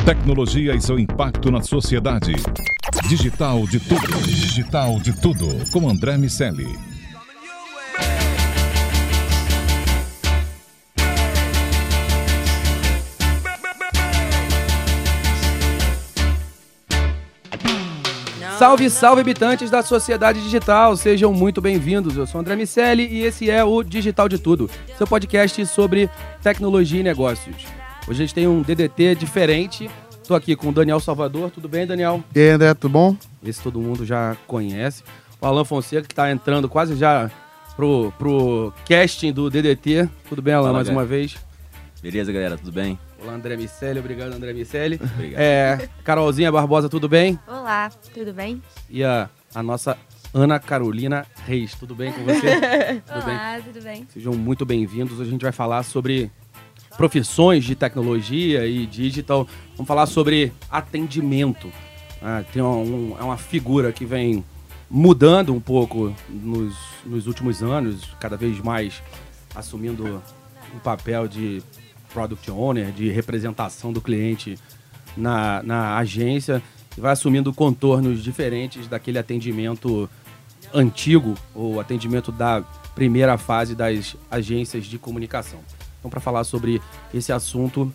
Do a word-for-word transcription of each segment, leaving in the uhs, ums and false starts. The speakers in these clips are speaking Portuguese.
Tecnologia e seu impacto na sociedade. Digital de tudo. Digital de tudo. Com André Miceli. Salve, salve, habitantes da sociedade digital, sejam muito bem-vindos. Eu sou André Miceli e esse é o Digital de Tudo, seu podcast sobre tecnologia e negócios. Hoje a gente tem um D D T diferente. Estou aqui com o Daniel Salvador. Tudo bem, Daniel? E aí, André, tudo bom? Esse todo mundo já conhece. O Alan Fonseca, que está entrando quase já pro, pro casting do D D T. Tudo bem, Alan, Fala, mais galera. uma vez? Beleza, galera, tudo bem? Olá, André Miceli. Obrigado, André Miceli. Obrigado. É, Carolzinha Barbosa, tudo bem? Olá, tudo bem? E a, a nossa Ana Carolina Reis. Tudo bem com você? Tudo bem? Olá, tudo bem? Sejam muito bem-vindos. Hoje a gente vai falar sobre profissões de tecnologia e digital. Vamos falar sobre atendimento. Ah, tem um, é uma figura que vem mudando um pouco nos, nos últimos anos, cada vez mais assumindo um papel de product owner, de representação do cliente na, na agência, e vai assumindo contornos diferentes daquele atendimento antigo, ou atendimento da primeira fase das agências de comunicação. Então, para falar sobre esse assunto,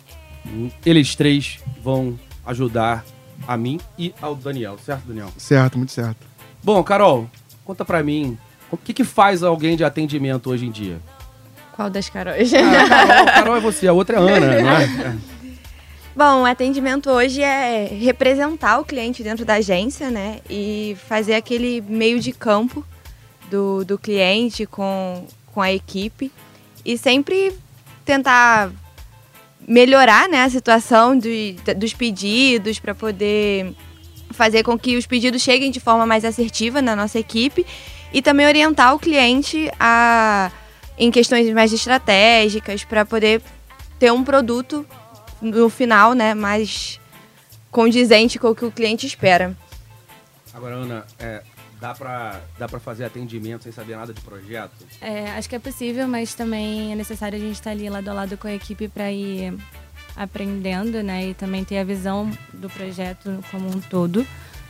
eles três vão ajudar a mim e ao Daniel. Certo, Daniel? Certo, muito certo. Bom, Carol, conta para mim, o que, que faz alguém de atendimento hoje em dia? Qual das Caróis? Ah, Carol, Carol é você, a outra é a Ana, não é? Bom, o atendimento hoje é representar o cliente dentro da agência, né? E fazer aquele meio de campo do, do cliente com, com a equipe. E sempre tentar melhorar, né, a situação de, dos pedidos para poder fazer com que os pedidos cheguem de forma mais assertiva na nossa equipe. E também orientar o cliente a... em questões mais estratégicas, para poder ter um produto no final, né, mais condizente com o que o cliente espera. Agora, Ana, é, dá pra, dá pra fazer atendimento sem saber nada de projeto? É, acho que é possível, mas também é necessário a gente estar ali lado a lado com a equipe para ir aprendendo, né, e também ter a visão do projeto como um todo.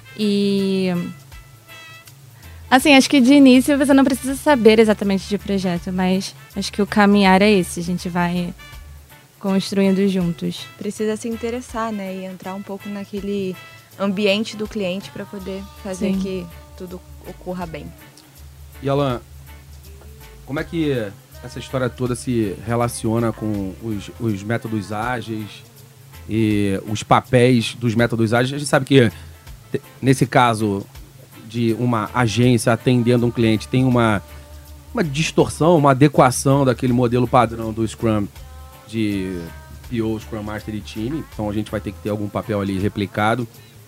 E assim, acho que de início você não precisa saber exatamente de projeto, mas acho que o caminhar é esse, a gente vai construindo juntos. Precisa se interessar, né, e entrar um pouco naquele ambiente do cliente para poder fazer Sim. que tudo ocorra bem. E, Alan, como é que essa história toda se relaciona com os, os métodos ágeis e os papéis dos métodos ágeis? A gente sabe que, nesse caso de uma agência atendendo um cliente, tem uma, uma distorção, uma adequação daquele modelo padrão do Scrum de P O, Scrum Master e time. Então a gente vai ter que ter algum papel ali replicado.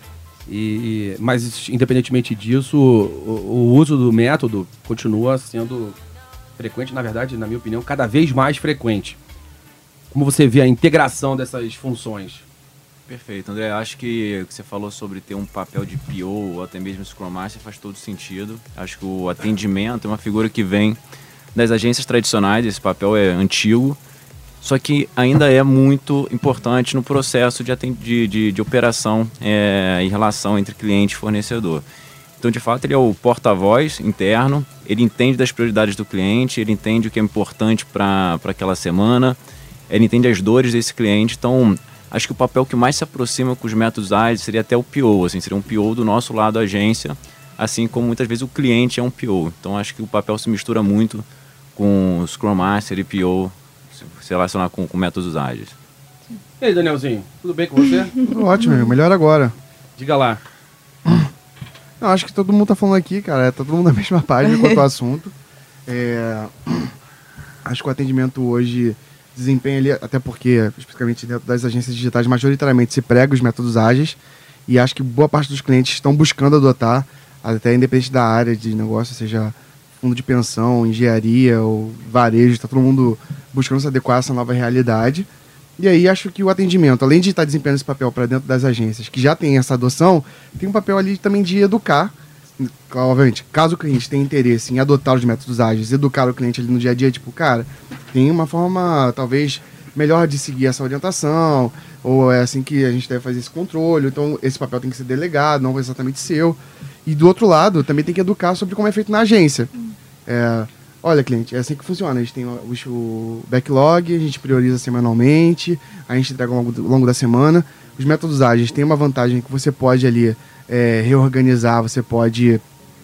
E, mas, independentemente disso, o, o uso do método continua sendo frequente, na verdade, na minha opinião, cada vez mais frequente. Como você vê a integração dessas funções? Perfeito, André. Acho que o que você falou sobre ter um papel de P O ou até mesmo Scrum Master faz todo sentido. Acho que o atendimento é uma figura que vem das agências tradicionais, esse papel é antigo, só que ainda é muito importante no processo de, de, de, de operação é, em relação entre cliente e fornecedor. Então, de fato, ele é o porta-voz interno, ele entende das prioridades do cliente, ele entende o que é importante para aquela semana, ele entende as dores desse cliente. Então, acho que o papel que mais se aproxima com os métodos ágeis seria até o P O, assim, seria um P O do nosso lado da agência, assim como muitas vezes o cliente é um P O. Então, acho que o papel se mistura muito com Scrum Master e P O, se relacionar com, com métodos ágeis. E aí, Danielzinho, tudo bem com você? Tudo ótimo, meu. Melhor agora. Diga lá. Não, acho que todo mundo tá falando aqui, cara, tá todo mundo na mesma página quanto ao assunto. É, acho que o atendimento hoje desempenha ali, até porque, especificamente dentro das agências digitais, majoritariamente se prega os métodos ágeis, e acho que boa parte dos clientes estão buscando adotar, até independente da área de negócio, seja fundo de pensão, engenharia ou varejo, está todo mundo buscando se adequar a essa nova realidade. E aí acho que o atendimento, além de estar desempenhando esse papel para dentro das agências que já tem essa adoção, tem um papel ali também de educar. Obviamente, caso o cliente tenha interesse em adotar os métodos ágeis, educar o cliente ali no dia a dia, tipo, cara, tem uma forma talvez melhor de seguir essa orientação, ou é assim que a gente deve fazer esse controle, então esse papel tem que ser delegado, não exatamente seu. E do outro lado, também tem que educar sobre como é feito na agência. É, olha, cliente, é assim que funciona, a gente tem o, o backlog, a gente prioriza semanalmente, a gente entrega ao longo, ao longo da semana. Os métodos ágeis têm uma vantagem que você pode ali é, reorganizar, você pode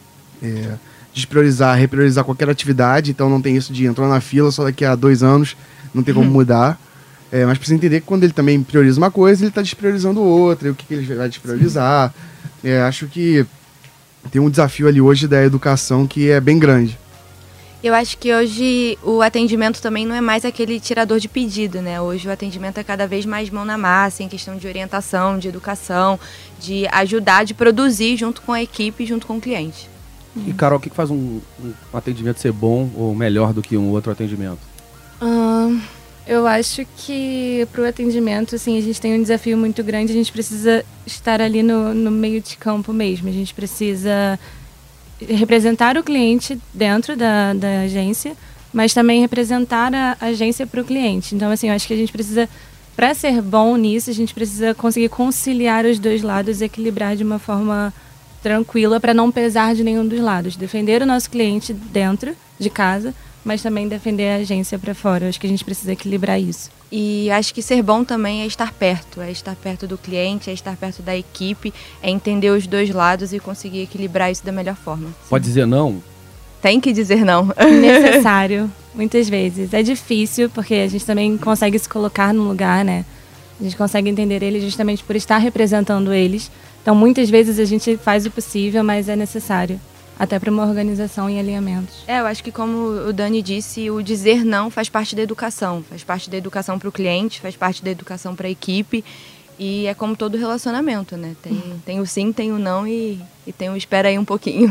é, despriorizar, repriorizar qualquer atividade, então não tem isso de entrar na fila só daqui a dois anos, não tem como mudar. É, mas precisa entender que quando ele também prioriza uma coisa, ele está despriorizando outra, e o que, que ele vai despriorizar. É, acho que tem um desafio ali hoje da educação que é bem grande. Eu acho que hoje o atendimento também não é mais aquele tirador de pedido, né? Hoje o atendimento é cada vez mais mão na massa, em questão de orientação, de educação, de ajudar, de produzir junto com a equipe, junto com o cliente. E, Carol, o que faz um, um atendimento ser bom ou melhor do que um outro atendimento? Hum, eu acho que para o atendimento, assim, a gente tem um desafio muito grande, a gente precisa estar ali no, no meio de campo mesmo, a gente precisa representar o cliente dentro da, da agência, mas também representar a agência para o cliente. Então, assim, eu acho que a gente precisa, para ser bom nisso, a gente precisa conseguir conciliar os dois lados, equilibrar de uma forma tranquila para não pesar de nenhum dos lados. Defender o nosso cliente dentro de casa, mas também defender a agência para fora. Eu acho que a gente precisa equilibrar isso. E acho que ser bom também é estar perto, é estar perto do cliente, é estar perto da equipe, é entender os dois lados e conseguir equilibrar isso da melhor forma. Pode dizer não? Tem que dizer não. Necessário, muitas vezes. É difícil, porque a gente também consegue se colocar no lugar, né? A gente consegue entender eles justamente por estar representando eles. Então, muitas vezes a gente faz o possível, mas é necessário. Até para uma organização e alinhamentos. É, eu acho que como o Dani disse, o dizer não faz parte da educação. Faz parte da educação para o cliente, faz parte da educação para a equipe. E é como todo relacionamento, né? Tem, tem o sim, tem o não e, e tem o espera aí um pouquinho.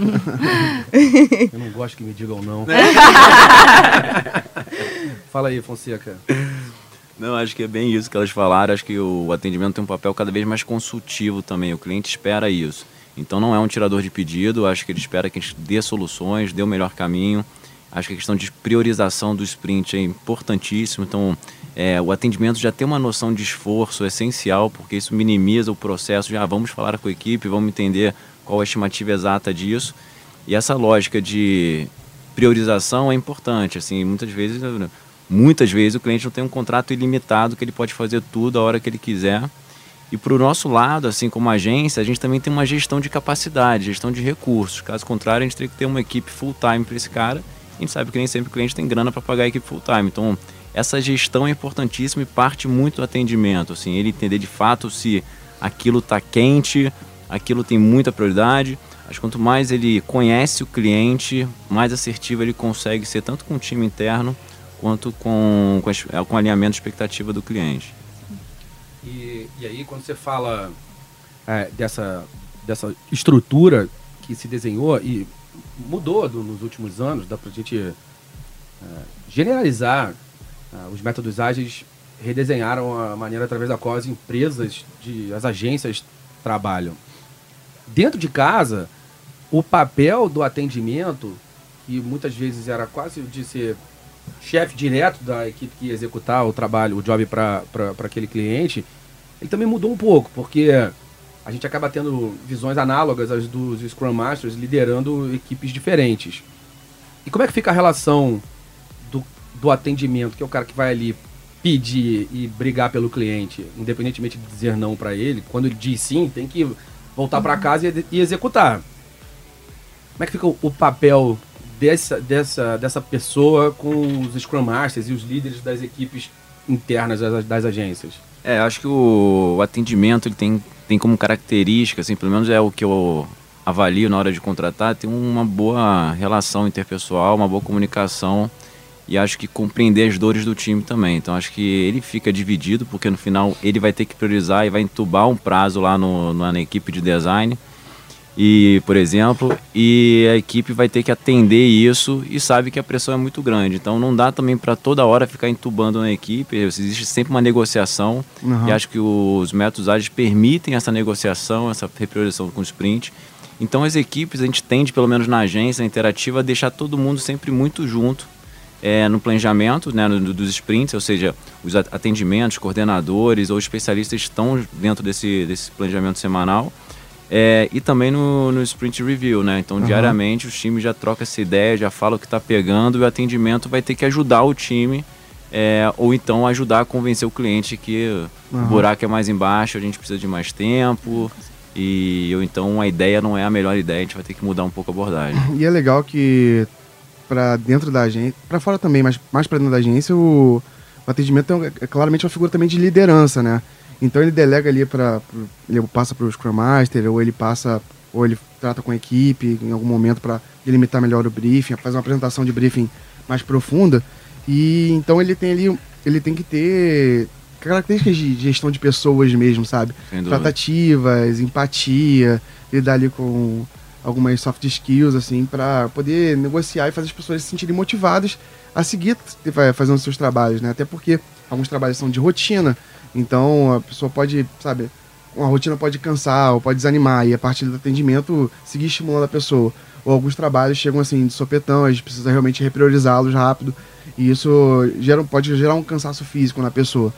Eu não gosto que me digam não. Fala aí, Fonseca. Não, acho que é bem isso que elas falaram. Acho que o atendimento tem um papel cada vez mais consultivo também. O cliente espera isso. Então não é um tirador de pedido, acho que ele espera que a gente dê soluções, dê o melhor caminho. Acho que a questão de priorização do sprint é importantíssimo. Então é, o atendimento já tem uma noção de esforço essencial, porque isso minimiza o processo de ah, vamos falar com a equipe, vamos entender qual a estimativa exata disso. E essa lógica de priorização é importante. Assim, muitas vezes, muitas vezes o cliente não tem um contrato ilimitado que ele pode fazer tudo a hora que ele quiser. E para o nosso lado, assim como agência, a gente também tem uma gestão de capacidade, gestão de recursos. Caso contrário, a gente teria que ter uma equipe full-time para esse cara. A gente sabe que nem sempre o cliente tem grana para pagar a equipe full-time. Então, essa gestão é importantíssima e parte muito do atendimento. Assim, ele entender de fato se aquilo está quente, aquilo tem muita prioridade. Acho que quanto mais ele conhece o cliente, mais assertivo ele consegue ser, tanto com o time interno, quanto com, com, com o alinhamento de expectativa do cliente. E, e aí, quando você fala é, dessa, dessa estrutura que se desenhou e mudou do, nos últimos anos, dá pra gente é, generalizar, é, os métodos ágeis redesenharam a maneira através da qual as empresas, de, as agências trabalham. Dentro de casa, o papel do atendimento, que muitas vezes era quase de ser chefe direto da equipe que ia executar o trabalho, o job para aquele cliente, ele também mudou um pouco, porque a gente acaba tendo visões análogas às dos Scrum Masters liderando equipes diferentes. E como é que fica a relação do, do atendimento, que é o cara que vai ali pedir e brigar pelo cliente, independentemente de dizer não para ele? Quando ele diz sim, tem que voltar para casa e, e executar. Como é que fica o, o papel dessa, dessa, dessa pessoa com os Scrum Masters e os líderes das equipes internas das, das agências? É, acho que o, o atendimento ele tem, tem como característica, assim, pelo menos é o que eu avalio na hora de contratar, tem uma boa relação interpessoal, uma boa comunicação e acho que compreender as dores do time também. Então acho que ele fica dividido, porque no final ele vai ter que priorizar e vai entubar um prazo lá no, na equipe de design. E, por exemplo, e a equipe vai ter que atender isso e sabe que a pressão é muito grande. Então não dá também para toda hora ficar entubando na equipe, existe sempre uma negociação. Uhum. E acho que os métodos ágeis permitem essa negociação, essa repriorização com o sprint. Então as equipes, a gente tende, pelo menos na agência interativa, a deixar todo mundo sempre muito junto, é, no planejamento, né, no, dos sprints, ou seja, os atendimentos, coordenadores ou especialistas estão dentro desse, desse planejamento semanal. É, e também no, no sprint review, né? Então, uhum. diariamente, os times já trocam essa ideia, já falam o que está pegando e o atendimento vai ter que ajudar o time é, ou então ajudar a convencer o cliente que uhum. o buraco é mais embaixo, a gente precisa de mais tempo e ou então a ideia não é a melhor ideia, a gente vai ter que mudar um pouco a abordagem. E é legal que para dentro da agência, para fora também, mas mais para dentro da agência, o, o atendimento é, é claramente uma figura também de liderança, né? Então ele delega ali para, ele passa para o Scrum Master, ou ele passa, ou ele trata com a equipe em algum momento para delimitar melhor o briefing, faz uma apresentação de briefing mais profunda. E então ele tem ali, ele tem que ter características de gestão de pessoas mesmo, sabe? Tratativas, empatia, lidar ali com algumas soft skills, assim, para poder negociar e fazer as pessoas se sentirem motivadas a seguir fazendo seus trabalhos, né? Até porque alguns trabalhos são de rotina. Então, a pessoa pode, sabe, uma rotina pode cansar ou pode desanimar, e a partir do atendimento seguir estimulando a pessoa. Ou alguns trabalhos chegam assim de sopetão, a gente precisa realmente repriorizá-los rápido, e isso gera, pode gerar um cansaço físico na pessoa.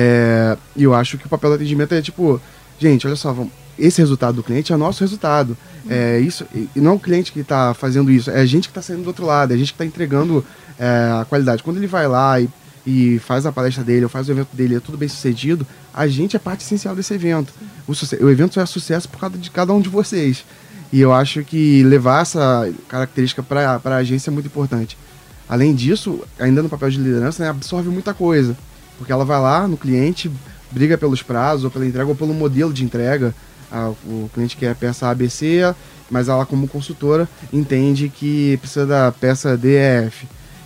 É, e eu acho que o papel do atendimento é tipo, gente, olha só, vamos, esse resultado do cliente é o nosso resultado. É, isso, e não é o cliente que está fazendo isso, é a gente que está saindo do outro lado, é a gente que está entregando é, a qualidade. Quando ele vai lá e e faz a palestra dele, ou faz o evento dele, é tudo bem sucedido, a gente é parte essencial desse evento. O, o evento só é sucesso por causa de cada um de vocês. E eu acho que levar essa característica para a agência é muito importante. Além disso, ainda no papel de liderança, né, absorve muita coisa. Porque ela vai lá no cliente, briga pelos prazos, ou pela entrega, ou pelo modelo de entrega. Ah, o cliente quer a peça A B C, mas ela, como consultora, entende que precisa da peça D E F.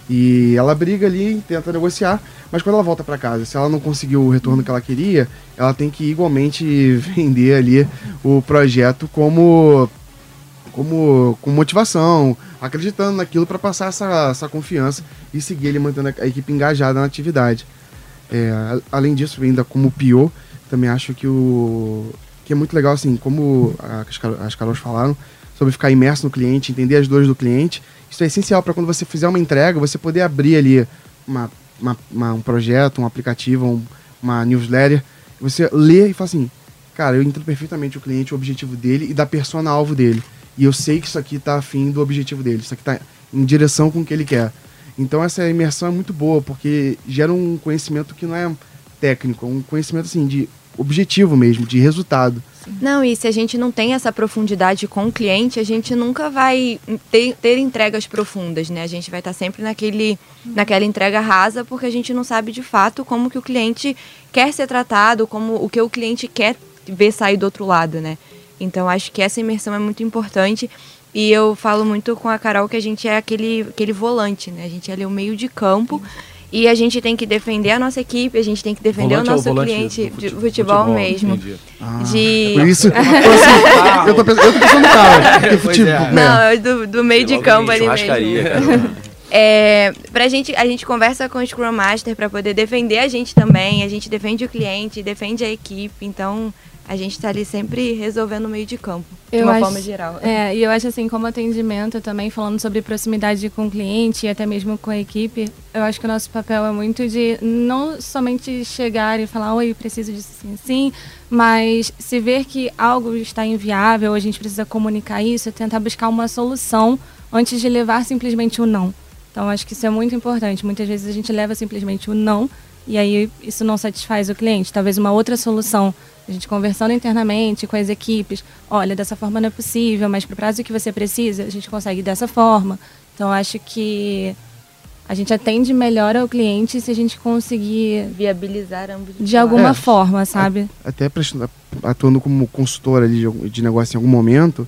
E ela briga ali, tenta negociar, mas quando ela volta para casa, se ela não conseguiu o retorno que ela queria, ela tem que igualmente vender ali o projeto como, como com motivação, acreditando naquilo para passar essa, essa confiança e seguir ele mantendo a equipe engajada na atividade. É, além disso, ainda como P O, também acho que, o, que é muito legal, assim, como as Carols falaram, sobre ficar imerso no cliente, entender as dores do cliente. Isso é essencial para quando você fizer uma entrega, você poder abrir ali uma, uma, uma, um projeto, um aplicativo, um, uma newsletter, você lê e fala assim, cara, eu entendo perfeitamente o cliente, o objetivo dele e da persona-alvo dele. E eu sei que isso aqui está afim do objetivo dele, isso aqui está em direção com o que ele quer. Então essa imersão é muito boa, porque gera um conhecimento que não é técnico, é um conhecimento assim, de objetivo mesmo, de resultado. Não, e se a gente não tem essa profundidade com o cliente, a gente nunca vai ter, ter entregas profundas, né? A gente vai estar sempre naquele, naquela entrega rasa, porque a gente não sabe de fato como que o cliente quer ser tratado, como o que o cliente quer ver sair do outro lado, né? Então, acho que essa imersão é muito importante. E eu falo muito com a Carol que a gente é aquele, aquele volante, né? A gente é ali o meio de campo. E a gente tem que defender a nossa equipe, a gente tem que defender volante o nosso é o cliente de futebol, futebol mesmo. Ah, de... Por isso, assim, eu, tô pensando, eu tô pensando no carro. Futebol, não, é do, do meio de campo ali mesmo. É, pra gente, a gente conversa com o Scrum Master para poder defender a gente também, a gente defende o cliente, defende a equipe, então a gente tá ali sempre resolvendo o meio de campo, de eu uma acho, forma geral. É, e eu acho assim, como atendimento também, falando sobre proximidade com o cliente e até mesmo com a equipe, eu acho que o nosso papel é muito de não somente chegar e falar, oi, preciso disso assim, assim, mas se ver que algo está inviável, a gente precisa comunicar isso, tentar buscar uma solução antes de levar simplesmente o não. Então, acho que isso é muito importante. Muitas vezes a gente leva simplesmente o não e aí isso não satisfaz o cliente. Talvez uma outra solução, a gente conversando internamente com as equipes, olha, dessa forma não é possível, mas para o prazo que você precisa, a gente consegue dessa forma. Então, acho que a gente atende melhor ao cliente se a gente conseguir viabilizar ambos de alguma é, forma, sabe? Até atuando como consultor ali de, de negócio em algum momento,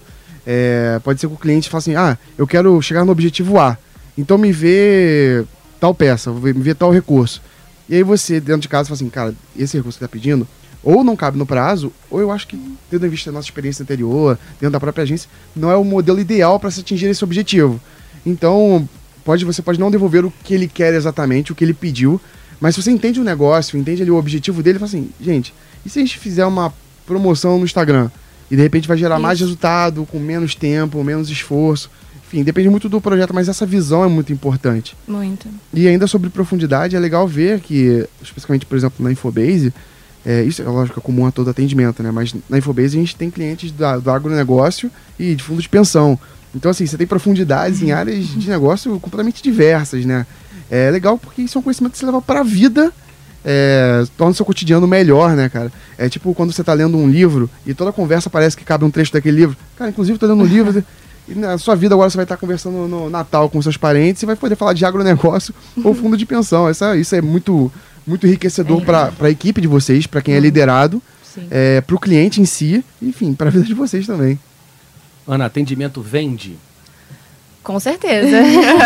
é, pode ser que o cliente fale assim, ah, eu quero chegar no objetivo A, então me vê tal peça, me vê tal recurso. E aí você, dentro de casa, fala assim, cara, esse recurso que você está pedindo, ou não cabe no prazo, ou eu acho que, tendo em vista a nossa experiência anterior, dentro da própria agência, não é o modelo ideal para se atingir esse objetivo. Então, pode, você pode não devolver o que ele quer exatamente, o que ele pediu, mas se você entende o negócio, entende ali o objetivo dele, fala assim, gente, e se a gente fizer uma promoção no Instagram? E de repente vai gerar Isso. mais resultado, com menos tempo, menos esforço. enfim, depende muito do projeto, mas essa visão é muito importante. Muito. E ainda sobre profundidade, é legal ver que, especificamente, por exemplo, na Infobase, é, isso é lógico, é comum a todo atendimento, né? Mas na Infobase a gente tem clientes da, do agronegócio e de fundo de pensão. Então, assim, você tem profundidades em áreas de negócio completamente diversas, né? É legal porque isso é um conhecimento que você leva para a vida, é, torna o seu cotidiano melhor, né, cara? É tipo quando você tá lendo um livro e toda conversa parece que cabe um trecho daquele livro. Cara, inclusive, eu tô lendo um livro e na sua vida agora você vai estar conversando no Natal com seus parentes e vai poder falar de agronegócio ou fundo de pensão. Essa, isso é muito, muito enriquecedor é. para a equipe de vocês, para quem é liderado, é, para o cliente em si, enfim, para a vida de vocês também. Ana, atendimento vende? Com certeza.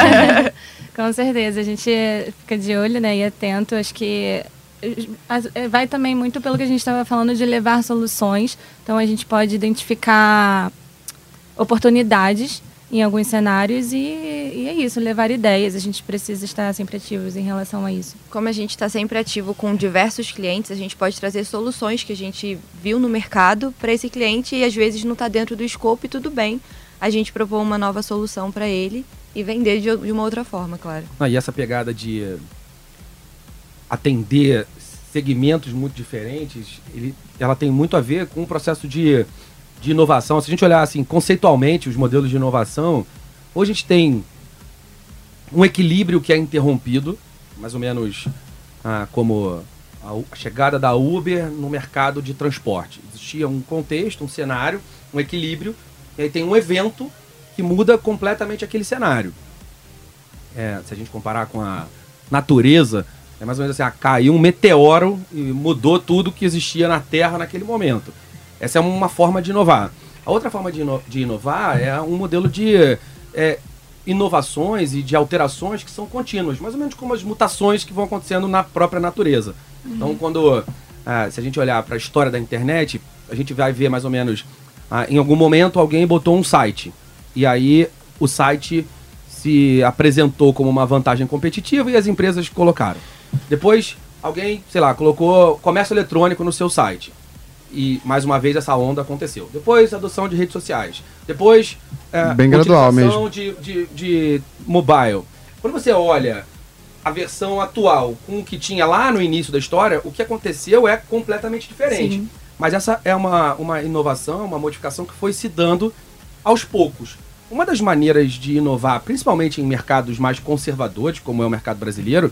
Com certeza. A gente fica de olho, né, e atento. Acho que vai também muito pelo que a gente estava falando de levar soluções. Então, a gente pode identificar oportunidades em alguns cenários e, e é isso, levar ideias. A gente precisa estar sempre ativos em relação a isso. Como a gente está sempre ativo com diversos clientes, a gente pode trazer soluções que a gente viu no mercado para esse cliente e às vezes não está dentro do escopo e tudo bem. A gente propor uma nova solução para ele e vender de, de uma outra forma, claro. Ah, e essa pegada de atender segmentos muito diferentes, ele, ela tem muito a ver com o processo de de inovação. Se a gente olhar assim, conceitualmente os modelos de inovação, hoje a gente tem um equilíbrio que é interrompido, mais ou menos ah, como a, a chegada da Uber no mercado de transporte. Existia um contexto, um cenário, um equilíbrio, e aí tem um evento que muda completamente aquele cenário. É, se a gente comparar com a natureza, é mais ou menos assim, ah, caiu um meteoro e mudou tudo que existia na Terra naquele momento. Essa é uma forma de inovar. A outra forma de, ino de inovar é um modelo de é, inovações e de alterações que são contínuas, mais ou menos como as mutações que vão acontecendo na própria natureza. Uhum. Então, quando ah, se a gente olhar para a história da internet, a gente vai ver mais ou menos, ah, em algum momento alguém botou um site, e aí o site se apresentou como uma vantagem competitiva e as empresas colocaram. Depois, alguém, sei lá, colocou comércio eletrônico no seu site. E, mais uma vez, essa onda aconteceu. Depois, adoção de redes sociais. Depois, é, bem gradual mesmo. De, de, de mobile. Quando você olha a versão atual com o que tinha lá no início da história, o que aconteceu é completamente diferente. Sim. Mas essa é uma, uma inovação, uma modificação que foi se dando aos poucos. Uma das maneiras de inovar, principalmente em mercados mais conservadores, como é o mercado brasileiro,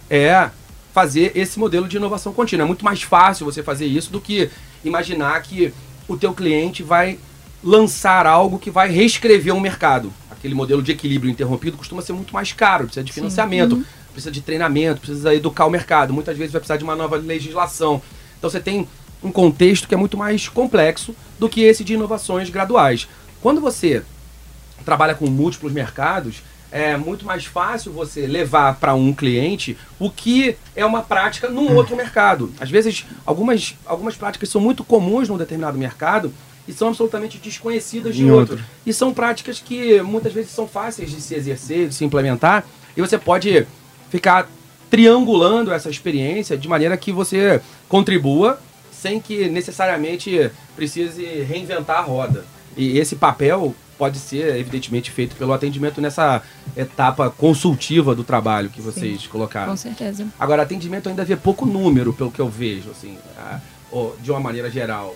é fazer esse modelo de inovação contínua. É muito mais fácil você fazer isso do que imaginar que o teu cliente vai lançar algo que vai reescrever um mercado. Aquele modelo de equilíbrio interrompido costuma ser muito mais caro, precisa de financiamento, uhum. precisa de treinamento, precisa educar o mercado. Muitas vezes vai precisar de uma nova legislação. Então você tem um contexto que é muito mais complexo do que esse de inovações graduais. Quando você trabalha com múltiplos mercados, é muito mais fácil você levar para um cliente o que é uma prática num outro mercado. Às vezes, algumas, algumas práticas são muito comuns num determinado mercado e são absolutamente desconhecidas de outro. outro. E são práticas que muitas vezes são fáceis de se exercer, de se implementar, e você pode ficar triangulando essa experiência de maneira que você contribua sem que necessariamente precise reinventar a roda. E esse papel pode ser, evidentemente, feito pelo atendimento nessa etapa consultiva do trabalho que vocês Sim, colocaram. Com certeza. Agora, atendimento ainda vê pouco número, pelo que eu vejo, assim, a, ou, de uma maneira geral.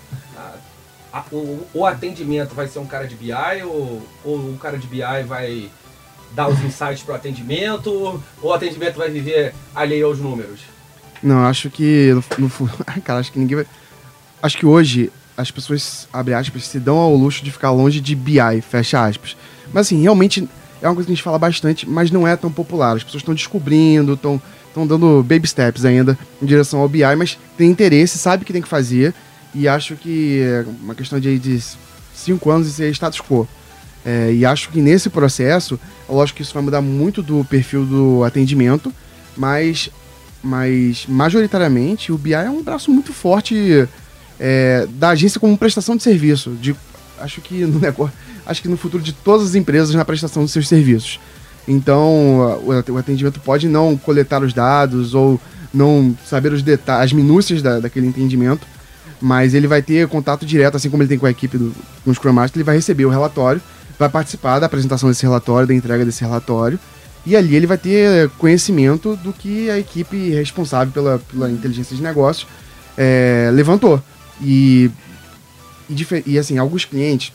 A, a, o, o atendimento vai ser um cara de B I ou, ou o cara de B I vai dar os insights para o atendimento ou o atendimento vai viver alheio aos números? Não, acho que... No, no, cara, acho que ninguém vai... Acho que hoje as pessoas, abre aspas, se dão ao luxo de ficar longe de B I, fecha aspas. Mas assim, realmente é uma coisa que a gente fala bastante, mas não é tão popular. As pessoas estão descobrindo, estão dando baby steps ainda em direção ao B I, mas tem interesse, sabe o que tem que fazer, e acho que é uma questão de, de cinco anos e ser status quo. É, e acho que nesse processo, lógico que isso vai mudar muito do perfil do atendimento, mas, mas majoritariamente o B I é um braço muito forte... É, da agência como prestação de serviço. De, acho que no negócio, acho que no futuro de todas as empresas na prestação dos seus serviços. Então, o, o atendimento pode não coletar os dados ou não saber os detalhes, as minúcias da, daquele entendimento, mas ele vai ter contato direto, assim como ele tem com a equipe do com o Scrum Master, ele vai receber o relatório, vai participar da apresentação desse relatório, da entrega desse relatório, e ali ele vai ter conhecimento do que a equipe responsável pela, pela inteligência de negócios é, levantou. E, e, e assim, alguns clientes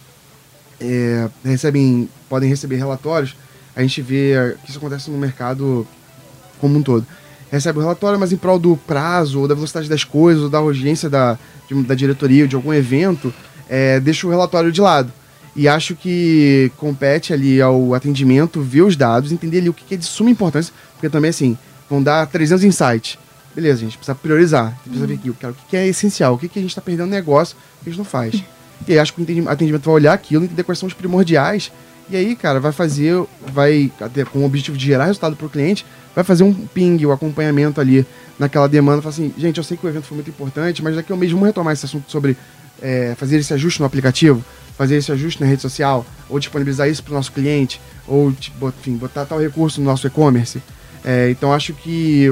é, recebem, podem receber relatórios, a gente vê que isso acontece no mercado como um todo. Recebe o relatório, mas em prol do prazo, ou da velocidade das coisas, ou da urgência da, de, da diretoria, ou de algum evento, é, deixa o relatório de lado. E acho que compete ali ao atendimento ver os dados, entender ali o que é de suma importância, porque também, assim, vão dar trezentos insights. Beleza, a gente precisa priorizar, precisa ver aqui, o que é essencial, o que a gente está perdendo negócio, o que a gente não faz. E aí acho que o atendimento vai olhar aquilo, entender quais são os primordiais, e aí, cara, vai fazer, vai, com o objetivo de gerar resultado para o cliente, vai fazer um ping, o um acompanhamento ali naquela demanda, falar assim, gente, eu sei que o evento foi muito importante, mas daqui a um mês vamos retomar esse assunto sobre é, fazer esse ajuste no aplicativo, fazer esse ajuste na rede social, ou disponibilizar isso para o nosso cliente, ou, tipo, enfim, botar tal recurso no nosso e-commerce. É, então, acho que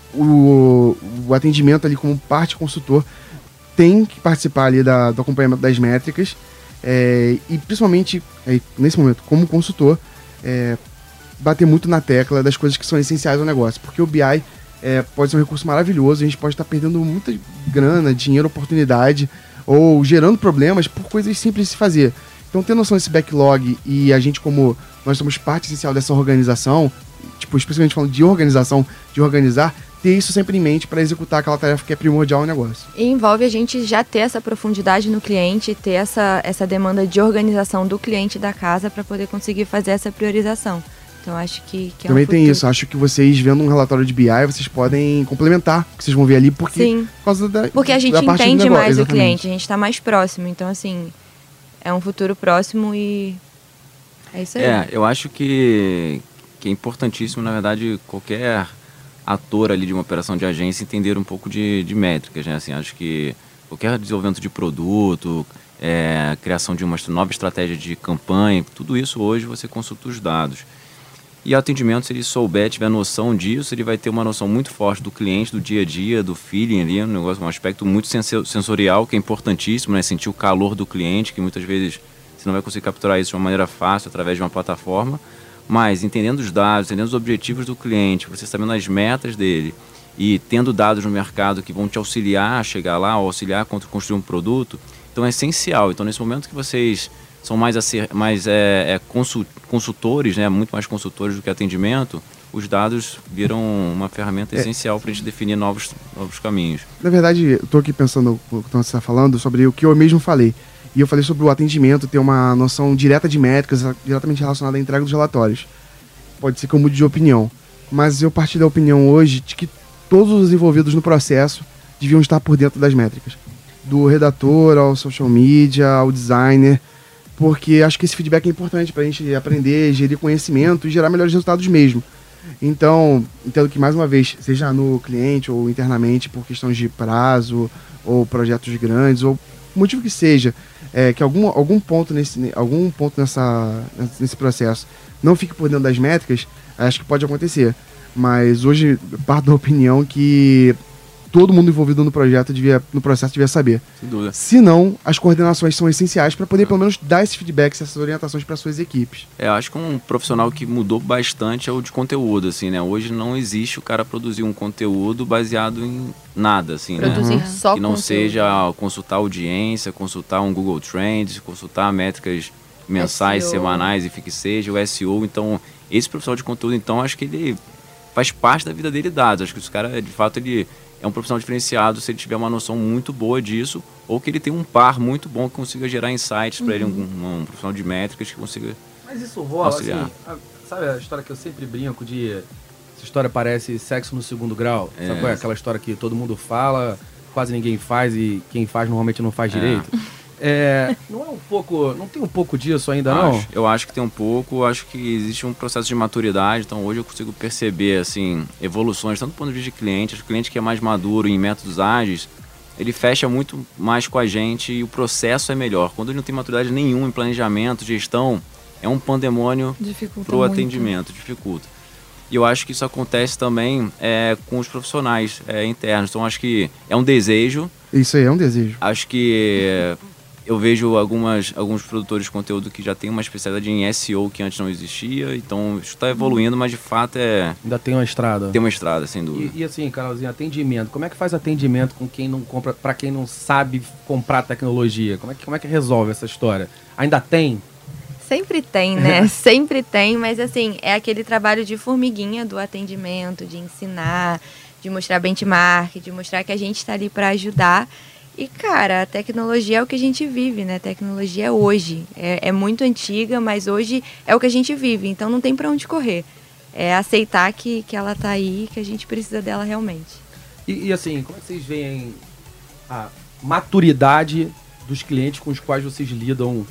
o, o atendimento ali como parte consultor tem que participar ali da, do acompanhamento das métricas, é, e principalmente, é, nesse momento, como consultor, é, bater muito na tecla das coisas que são essenciais ao negócio, porque o B I é, pode ser um recurso maravilhoso, a gente pode estar perdendo muita grana, dinheiro, oportunidade, ou gerando problemas por coisas simples de se fazer. Então, ter noção desse backlog, e a gente, como nós somos parte essencial dessa organização, tipo, especialmente falando de organização, de organizar, ter isso sempre em mente para executar aquela tarefa que é primordial no negócio. E envolve a gente já ter essa profundidade no cliente, ter essa, essa demanda de organização do cliente da casa para poder conseguir fazer essa priorização. Então, acho que, que é Também um tem isso. Acho que vocês, vendo um relatório de B I, vocês podem complementar o que vocês vão ver ali, porque, Sim. por causa da Porque a gente da parte entende do negócio, mais exatamente. o cliente, a gente está mais próximo. Então, assim, é um futuro próximo e é isso aí. É, eu acho que, que é importantíssimo, na verdade, qualquer ator ali de uma operação de agência entender um pouco de, de métricas, né? Assim, acho que qualquer desenvolvimento de produto, é, criação de uma nova estratégia de campanha, tudo isso hoje você consulta os dados. E o atendimento, se ele souber, tiver noção disso, ele vai ter uma noção muito forte do cliente, do dia a dia, do feeling ali, um negócio, um aspecto muito sensorial, que é importantíssimo, né? Sentir o calor do cliente, que muitas vezes você não vai conseguir capturar isso de uma maneira fácil, através de uma plataforma, mas entendendo os dados, entendendo os objetivos do cliente, você sabendo as metas dele e tendo dados no mercado que vão te auxiliar a chegar lá, ou auxiliar a construir um produto, então é essencial. Então, nesse momento que vocês são mais, mais é, é, consultores, né, muito mais consultores do que atendimento, os dados viram uma ferramenta é, essencial para a gente definir novos, novos caminhos. Na verdade, eu estou aqui pensando o que você está falando sobre o que eu mesmo falei. E eu falei sobre o atendimento, ter uma noção direta de métricas, diretamente relacionada à entrega dos relatórios. Pode ser que eu mude de opinião, mas eu parti da opinião hoje de que todos os envolvidos no processo deviam estar por dentro das métricas. Do redator ao social media, ao designer, porque acho que esse feedback é importante para a gente aprender, gerir conhecimento e gerar melhores resultados mesmo. Então, entendo que, mais uma vez, seja no cliente ou internamente, por questões de prazo, ou projetos grandes, ou motivo que seja, é, que algum, algum ponto, nesse, algum ponto nessa, nesse processo não fique por dentro das métricas, acho que pode acontecer. Mas hoje, parto da opinião que todo mundo envolvido no projeto, devia, no processo, devia saber. Sem dúvida. Se não, as coordenações são essenciais para poder, pelo menos, dar esses feedbacks, essas orientações para suas equipes. É, acho que um profissional que mudou bastante é o de conteúdo, assim, né? Hoje não existe o cara produzir um conteúdo baseado em nada, assim, Produzir né? só que não conteúdo. seja consultar audiência, consultar um Google Trends, consultar métricas mensais, S E O. semanais e que seja, o S E O. Então, esse profissional de conteúdo, então, acho que ele faz parte da vida dele dados. Acho que esse cara, de fato, ele é um profissional diferenciado se ele tiver uma noção muito boa disso, ou que ele tem um par muito bom que consiga gerar insights para ele, um, um, um profissional de métricas que consiga. Mas isso rola, assim, auxiliar. a- sabe a história que eu sempre brinco de... Essa história parece sexo no segundo grau, É. sabe qual é? Aquela história que todo mundo fala, quase ninguém faz e quem faz normalmente não faz É. direito. É, não é um pouco, não tem um pouco disso ainda não? Acho. Eu acho que tem um pouco, acho que existe um processo de maturidade, então hoje eu consigo perceber, assim, evoluções, tanto do ponto de vista de cliente, acho que o cliente que é mais maduro em métodos ágeis, ele fecha muito mais com a gente e o processo é melhor. Quando ele não tem maturidade nenhuma em planejamento, gestão, é um pandemônio Dificulta para o muito. atendimento, dificulta. E eu acho que isso acontece também é, com os profissionais é, internos, então acho que é um desejo, Isso aí é um desejo. acho que eu vejo algumas, alguns produtores de conteúdo que já tem uma especialidade em S E O que antes não existia, então isso está evoluindo, mas de fato é... Ainda tem uma estrada. Tem uma estrada, sem dúvida. E, e assim, Carolzinha, atendimento. Como é que faz atendimento com quem não compra, para quem não sabe comprar tecnologia? Como é que, como é que resolve essa história? Ainda tem? Sempre tem, né? Sempre tem, mas assim, é aquele trabalho de formiguinha do atendimento, de ensinar, de mostrar benchmark, de mostrar que a gente está ali para ajudar. E, cara, a tecnologia é o que a gente vive, né? A tecnologia é hoje. É, é muito antiga, mas hoje é o que a gente vive. Então não tem para onde correr. É aceitar que, que ela tá aí, que a gente precisa dela realmente. E, e assim, como é que vocês veem a maturidade dos clientes com os quais vocês lidam,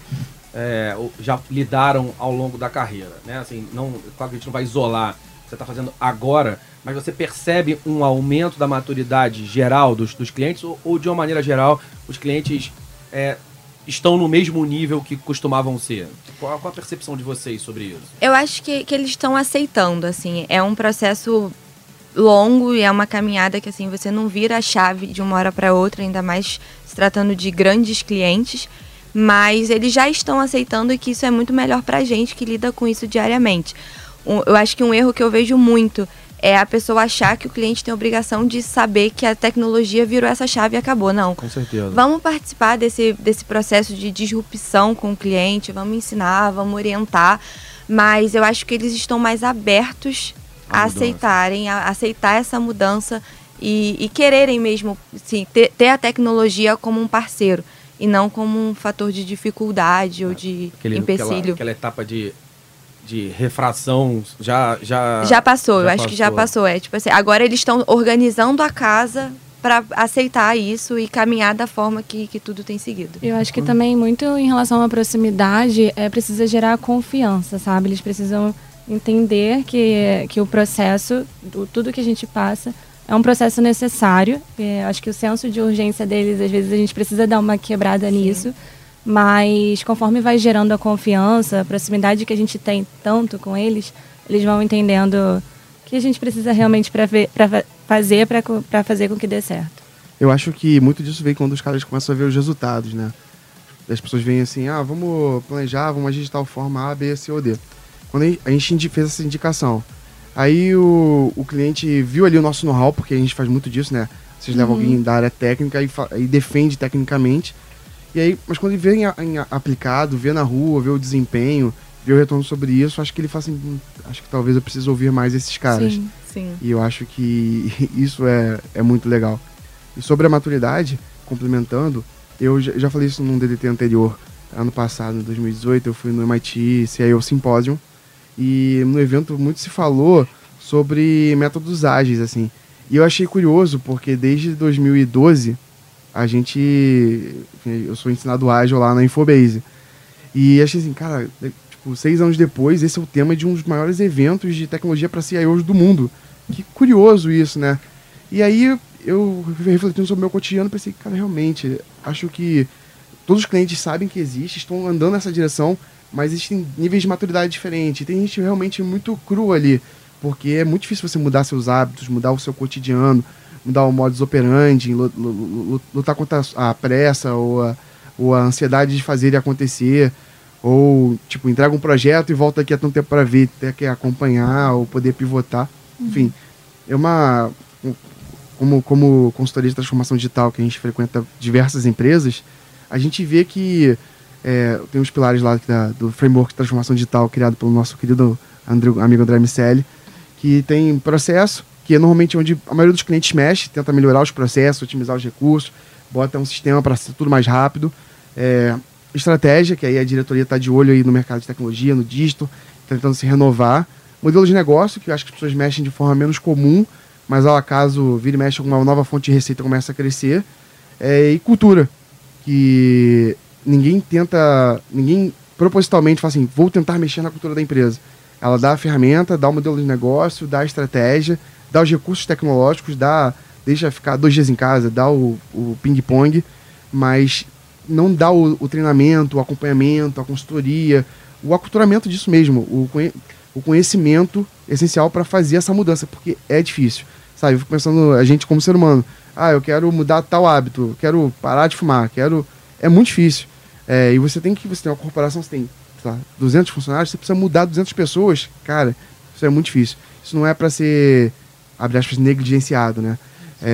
é, ou já lidaram ao longo da carreira, né? Assim, não, claro que a gente não vai isolar o que você está fazendo agora, mas você percebe um aumento da maturidade geral dos, dos clientes ou, ou, de uma maneira geral, os clientes é, estão no mesmo nível que costumavam ser? Qual, qual a percepção de vocês sobre isso? Eu acho que, que eles estão aceitando, assim. É um processo longo e é uma caminhada que, assim, você não vira a chave de uma hora para outra, ainda mais se tratando de grandes clientes, mas eles já estão aceitando e que isso é muito melhor para a gente que lida com isso diariamente. Um, eu acho que um erro que eu vejo muito é a pessoa achar que o cliente tem a obrigação de saber que a tecnologia virou essa chave e acabou. Não. Com certeza. Vamos participar desse, desse processo de disrupção com o cliente, vamos ensinar, vamos orientar, mas eu acho que eles estão mais abertos a, a aceitarem, a aceitar essa mudança e, e quererem mesmo, sim, ter, ter a tecnologia como um parceiro e não como um fator de dificuldade é. ou de Aquele, empecilho. Aquela, aquela etapa de... de refração já já já passou, já eu acho passou. que já passou, é tipo assim, agora eles estão organizando a casa para aceitar isso e caminhar da forma que, que tudo tem seguido. Eu acho que hum. também muito em relação à proximidade, é precisa gerar confiança, sabe? Eles precisam entender que, que o processo, do, tudo que a gente passa é um processo necessário. É, acho que o senso de urgência deles, às vezes a gente precisa dar uma quebrada Sim. nisso. Mas conforme vai gerando a confiança, a proximidade que a gente tem tanto com eles, eles vão entendendo que a gente precisa realmente pra ver, pra fazer para fazer com que dê certo. Eu acho que muito disso vem quando os caras começam a ver os resultados, né? As pessoas veem assim, ah, vamos planejar, vamos agir de tal forma A, B, C ou D. Quando a gente fez essa indicação, aí o, o cliente viu ali o nosso know-how, porque a gente faz muito disso, né? Vocês levam uhum. alguém da área técnica e, e defende tecnicamente. E aí, mas quando ele vê em, em aplicado, vê na rua, vê o desempenho, vê o retorno sobre isso, acho que ele fala assim, hum, acho que talvez eu precise ouvir mais esses caras. Sim, sim. E eu acho que isso é, é muito legal. E sobre a maturidade, complementando, eu já, já falei isso num D D T anterior, ano passado, em dois mil e dezoito, eu fui no M I T C I O Symposium, e no evento muito se falou sobre métodos ágeis, assim. E eu achei curioso, porque desde dois mil e doze... a gente, eu sou ensinado ágil lá na Infobase, e achei assim, cara, tipo, seis anos depois, esse é o tema de um dos maiores eventos de tecnologia para C I Os do mundo. Que curioso isso, né? E aí, eu refletindo sobre o meu cotidiano, pensei, cara, realmente, acho que todos os clientes sabem que existe, estão andando nessa direção, mas existem níveis de maturidade diferentes, e tem gente realmente muito crua ali, porque é muito difícil você mudar seus hábitos, mudar o seu cotidiano, mudar o modus operandi, lutar contra a pressa ou a, ou a ansiedade de fazer ele acontecer, ou tipo, entrega um projeto e volta aqui a tanto tempo para ver, ter que acompanhar ou poder pivotar. Uhum. Enfim, é uma... Como, como consultoria de transformação digital, que a gente frequenta diversas empresas, a gente vê que é, tem os pilares lá da, do framework de transformação digital criado pelo nosso querido André, amigo André Miceli, que tem processo, que é normalmente onde a maioria dos clientes mexe, tenta melhorar os processos, otimizar os recursos, bota um sistema para ser tudo mais rápido. É, estratégia, que aí a diretoria está de olho aí no mercado de tecnologia, no digital, tentando se renovar. Modelo de negócio, que eu acho que as pessoas mexem de forma menos comum, mas ao acaso vira e mexe alguma nova fonte de receita começa a crescer. É, e cultura, que ninguém tenta, ninguém propositalmente fala assim, vou tentar mexer na cultura da empresa. Ela dá a ferramenta, dá o modelo de negócio, dá a estratégia, dá os recursos tecnológicos, dá, deixa ficar dois dias em casa, dá o, o ping-pong, mas não dá o, o treinamento, o acompanhamento, a consultoria, o aculturamento disso mesmo, o, conhe, o conhecimento essencial para fazer essa mudança, porque é difícil. Sabe, eu fico pensando, a gente como ser humano, ah, eu quero mudar tal hábito, quero parar de fumar, quero... É muito difícil. É, e você tem que, você tem uma corporação, você tem, sei lá, duzentos funcionários, você precisa mudar duzentas pessoas, cara, isso é muito difícil. Isso não é para ser, abre aspas, negligenciado, né?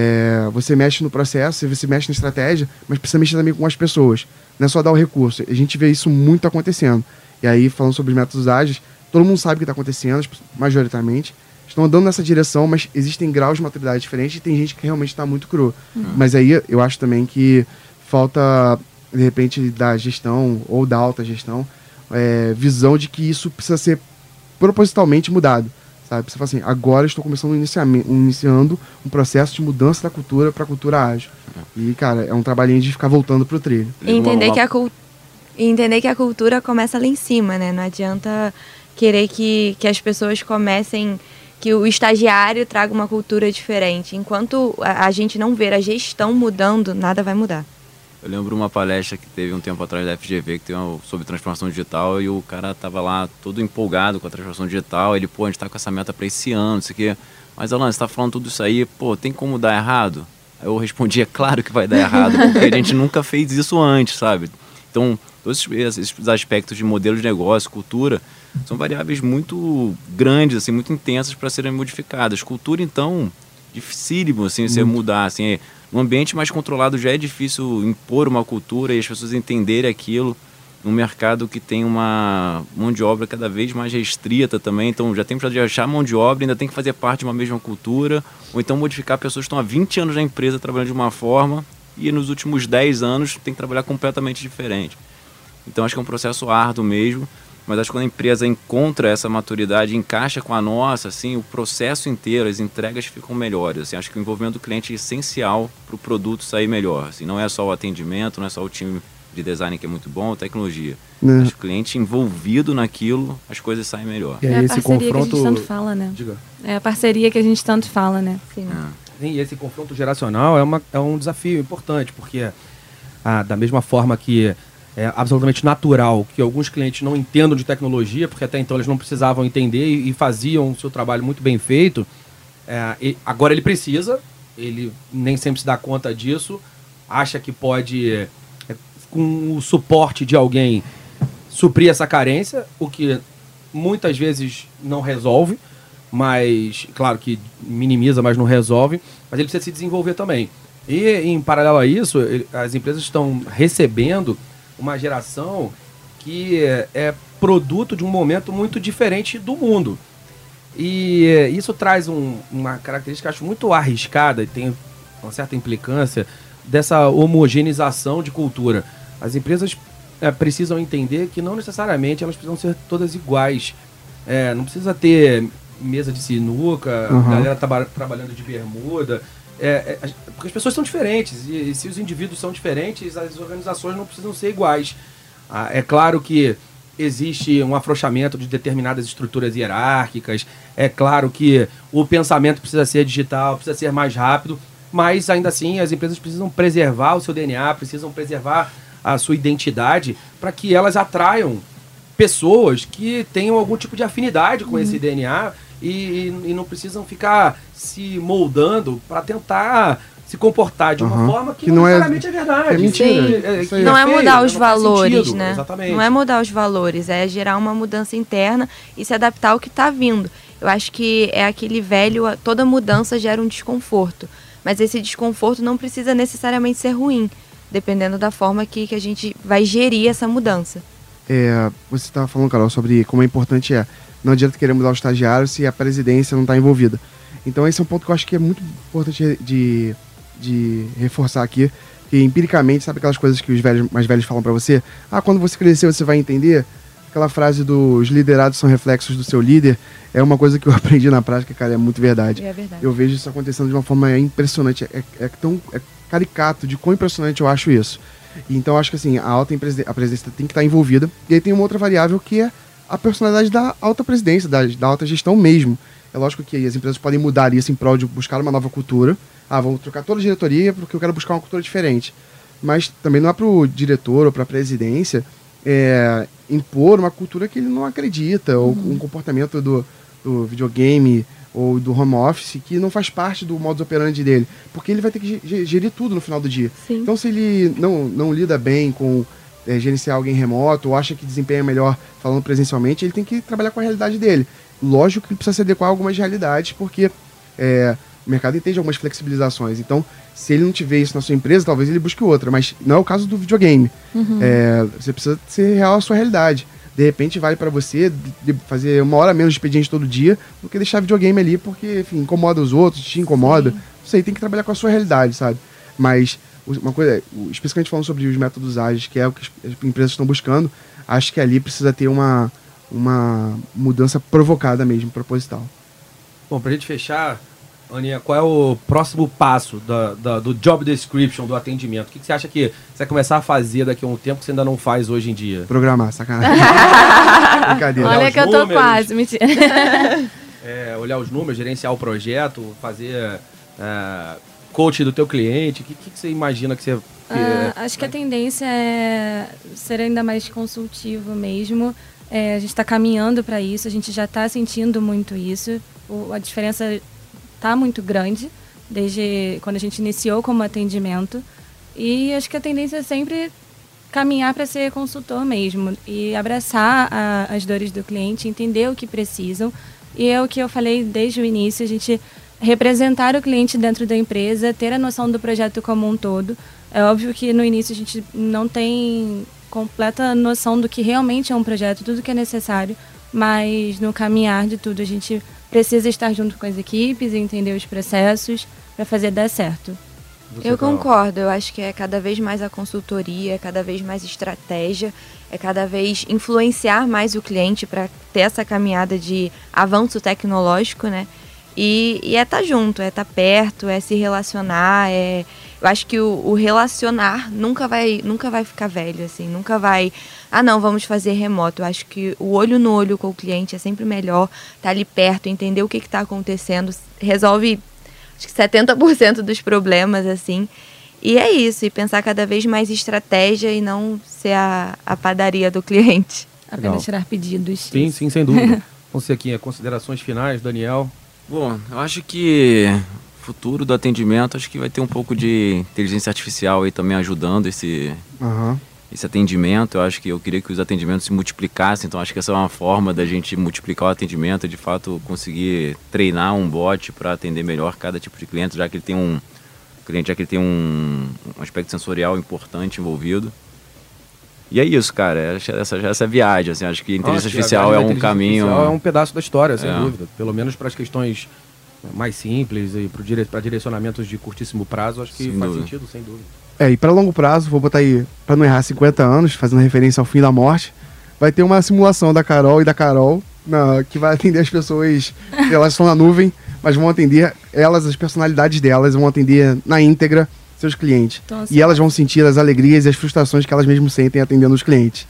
É, você mexe no processo, você mexe na estratégia, mas precisa mexer também com as pessoas. Não é só dar o recurso. A gente vê isso muito acontecendo. E aí, falando sobre os métodos ágeis, todo mundo sabe o que está acontecendo, majoritariamente. Estão andando nessa direção, mas existem graus de maturidade diferentes e tem gente que realmente está muito cru. Uhum. Mas aí, eu acho também que falta, de repente, da gestão ou da alta gestão, é, visão de que isso precisa ser propositalmente mudado. Sabe? Você fala assim, agora estou começando iniciando um processo de mudança da cultura para a cultura ágil. E, cara, é um trabalhinho de ficar voltando pro trilho. E entender que a, cult... entender que a cultura começa lá em cima, né? Não adianta querer que, que as pessoas comecem, que o estagiário traga uma cultura diferente. Enquanto a, a gente não ver a gestão mudando, nada vai mudar. Eu lembro uma palestra que teve um tempo atrás da F G V, que tem uma, sobre transformação digital, e o cara tava lá todo empolgado com a transformação digital. Ele, pô, a gente tá com essa meta para esse ano, não sei o quê. Mas, Alan, você tá falando tudo isso aí, pô, tem como dar errado? Aí eu respondi, é claro que vai dar errado, porque a gente nunca fez isso antes, sabe? Então, todos esses aspectos de modelo de negócio, cultura, são variáveis muito grandes, assim, muito intensas para serem modificadas. Cultura, então, dificílimo, assim, você mudar, assim, num ambiente mais controlado já é difícil impor uma cultura e as pessoas entenderem aquilo num mercado que tem uma mão de obra cada vez mais restrita também, então já tem que achar mão de obra, ainda tem que fazer parte de uma mesma cultura, ou então modificar pessoas que estão há vinte anos na empresa trabalhando de uma forma e nos últimos dez anos tem que trabalhar completamente diferente. Então acho que é um processo árduo mesmo, mas acho que quando a empresa encontra essa maturidade, encaixa com a nossa, assim, o processo inteiro, as entregas ficam melhores. Assim, acho que o envolvimento do cliente é essencial para o produto sair melhor. Assim, não é só o atendimento, não é só o time de design que é muito bom, tecnologia. Né? Mas o cliente envolvido naquilo, as coisas saem melhor. E aí, é a esse parceria confronto... que a gente tanto fala, né? Diga. É a parceria que a gente tanto fala, né? Sim. É. E esse confronto geracional é, uma, é um desafio importante, porque ah, da mesma forma que é absolutamente natural que alguns clientes não entendam de tecnologia, porque até então eles não precisavam entender e, e faziam o seu trabalho muito bem feito, é, e agora ele precisa, ele nem sempre se dá conta disso, acha que pode, é, com o suporte de alguém, suprir essa carência, o que muitas vezes não resolve, mas, claro que minimiza, mas não resolve, mas ele precisa se desenvolver também. E, em paralelo a isso, ele, as empresas estão recebendo uma geração que é, é produto de um momento muito diferente do mundo. E é, isso traz um, uma característica, acho, muito arriscada, e tem uma certa implicância, dessa homogeneização de cultura. As empresas é, precisam entender que não necessariamente elas precisam ser todas iguais. É, não precisa ter mesa de sinuca, uhum. galera traba trabalhando de bermuda, é, é, porque as pessoas são diferentes, e, e se os indivíduos são diferentes, as organizações não precisam ser iguais. Ah, é claro que existe um afrouxamento de determinadas estruturas hierárquicas, é claro que o pensamento precisa ser digital, precisa ser mais rápido, mas ainda assim as empresas precisam preservar o seu D N A, precisam preservar a sua identidade para que elas atraiam pessoas que tenham algum tipo de afinidade com uhum. esse D N A e, e, e não precisam ficar se moldando para tentar se comportar de uma uhum. forma que, que não necessariamente é, é verdade. É mentira. É, é, não é, é mudar os valores, né? Exatamente. Não é mudar os valores, é gerar uma mudança interna e se adaptar ao que está vindo. Eu acho que é aquele velho, toda mudança gera um desconforto, mas esse desconforto não precisa necessariamente ser ruim, dependendo da forma que, que a gente vai gerir essa mudança. É, você estava falando, Carol, sobre como é importante é. Não adianta querer mudar o estagiário se a presidência não está envolvida. Então esse é um ponto que eu acho que é muito importante de, de reforçar aqui, que empiricamente, sabe aquelas coisas que os velhos, mais velhos falam para você? Ah, quando você crescer você vai entender. Aquela frase dos liderados são reflexos do seu líder é uma coisa que eu aprendi na prática, cara, é muito verdade. É verdade. Eu vejo isso acontecendo de uma forma impressionante, é, é tão é caricato de quão impressionante eu acho isso. Então eu acho que assim, a alta a presidência tem que estar envolvida. E aí tem uma outra variável que é a personalidade da alta presidência, da, da alta gestão mesmo. É lógico que as empresas podem mudar isso em prol de buscar uma nova cultura. Ah, vamos trocar toda a diretoria porque eu quero buscar uma cultura diferente. Mas também não é para o diretor ou para a presidência é, impor uma cultura que ele não acredita, uhum. ou um comportamento do, do videogame ou do home office que não faz parte do modus operandi dele, porque ele vai ter que gerir tudo no final do dia. Sim. Então se ele não, não lida bem com é, gerenciar alguém remoto, ou acha que desempenha melhor falando presencialmente, ele tem que trabalhar com a realidade dele. Lógico que ele precisa se adequar a algumas realidades, porque é, o mercado entende algumas flexibilizações. Então, se ele não tiver isso na sua empresa, talvez ele busque outra, mas não é o caso do videogame. Uhum. É, você precisa ser real à sua realidade. De repente, vale para você de fazer uma hora menos de expediente todo dia do que deixar videogame ali, porque, enfim, incomoda os outros, te incomoda. Sim. Isso aí tem que trabalhar com a sua realidade, sabe? Mas, uma coisa, especificamente falando sobre os métodos ágeis, que é o que as empresas estão buscando, acho que ali precisa ter uma, uma mudança provocada mesmo, proposital. Bom, pra gente fechar, Aninha, qual é o próximo passo da, da, do job description, do atendimento? O que, que você acha que você vai começar a fazer daqui a um tempo que você ainda não faz hoje em dia? Programar, sacanagem. Brincadeira. Olha que eu tô quase, mentira. É, olhar os números, gerenciar o projeto, fazer é, coach do teu cliente. O que, que você imagina que você... Que, ah, acho que a tendência é ser ainda mais consultivo mesmo. É, a gente está caminhando para isso, a gente já está sentindo muito isso. O, a diferença está muito grande desde quando a gente iniciou como atendimento. E acho que a tendência é sempre caminhar para ser consultor mesmo e abraçar a, as dores do cliente, entender o que precisam. E é o que eu falei desde o início, a gente representar o cliente dentro da empresa, ter a noção do projeto como um todo. É óbvio que no início a gente não tem completa noção do que realmente é um projeto, tudo que é necessário, mas no caminhar de tudo a gente precisa estar junto com as equipes e entender os processos para fazer dar certo. Você eu concordo, eu acho que é cada vez mais a consultoria, é cada vez mais estratégia, é cada vez influenciar mais o cliente para ter essa caminhada de avanço tecnológico, né? E, e é estar junto, é estar perto, é se relacionar, é... Eu acho que o, o relacionar nunca vai, nunca vai ficar velho, assim, nunca vai... Ah, não, vamos fazer remoto. Eu acho que o olho no olho com o cliente é sempre melhor, estar ali perto, entender o que está acontecendo, resolve, acho que setenta por cento dos problemas, assim. E é isso, e pensar cada vez mais em estratégia e não ser a, a padaria do cliente. Apenas Legal. Tirar pedidos. Sim, isso. sim, sem dúvida. Você aqui, considerações finais, Daniel? Bom, eu acho que futuro do atendimento, acho que vai ter um pouco de inteligência artificial aí também ajudando esse, Uhum. esse atendimento. Eu acho que eu queria que os atendimentos se multiplicassem, então acho que essa é uma forma da gente multiplicar o atendimento, de fato conseguir treinar um bot para atender melhor cada tipo de cliente, já que ele tem um cliente, já que ele tem um, um aspecto sensorial importante envolvido. E é isso, cara, essa, essa viagem, assim, acho que a inteligência Acho que artificial a é um inteligência caminho... artificial é um pedaço da história, sem É. dúvida. Pelo menos para as questões mais simples e para dire... direcionamentos de curtíssimo prazo, acho que Sem faz dúvida. sentido, sem dúvida. É, e para longo prazo, vou botar aí, para não errar, cinquenta anos, fazendo referência ao fim da morte, vai ter uma simulação da Carol e da Carol, na, que vai atender as pessoas, elas estão na nuvem, mas vão atender elas, as personalidades delas, vão atender na íntegra seus clientes. Então, E elas vão sentir as alegrias e as frustrações que elas mesmas sentem atendendo os clientes.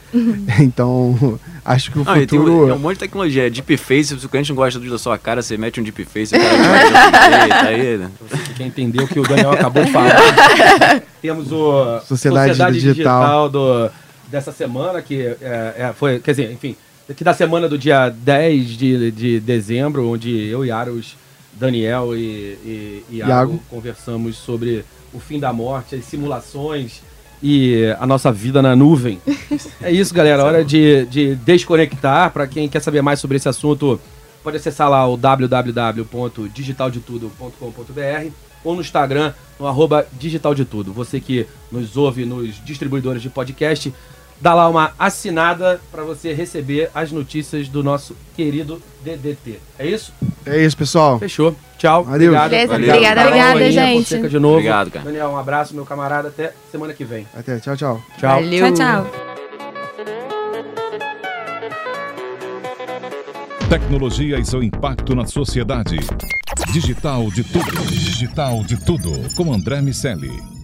Então, acho que o Ah, e tem futuro... um, é um monte de tecnologia, é deepface, se o cliente não gosta da sua cara, você mete um deepface, o cara te tá aí, né? Você quer entender o que o Daniel acabou de falar. Temos o Sociedade Digital, Digital. do, dessa semana, que é, é, foi, quer dizer, enfim, aqui da semana do dia dez de, de dezembro, onde eu e Aros, Daniel e, e, e Iago, Iago. conversamos sobre o fim da morte, as simulações e a nossa vida na nuvem. É isso, galera. Hora de, de desconectar. Para quem quer saber mais sobre esse assunto, pode acessar lá o w w w ponto digital de tudo ponto com ponto b r ou no Instagram, no arroba digital de tudo. Você que nos ouve nos distribuidores de podcast, dá lá uma assinada para você receber as notícias do nosso querido D D T. É isso? É isso, pessoal. Fechou. Tchau. Valeu. Obrigado. Beleza, Valeu. obrigada, Carol, Obrigada, Aninha, gente. Fonseca de novo. Obrigado, cara. Daniel, um abraço, meu camarada. Até semana que vem. Até, tchau, tchau. Tchau. Valeu. Tchau, tchau. Tecnologia e seu impacto na sociedade. Digital de tudo. Digital de tudo. Com André Miceli.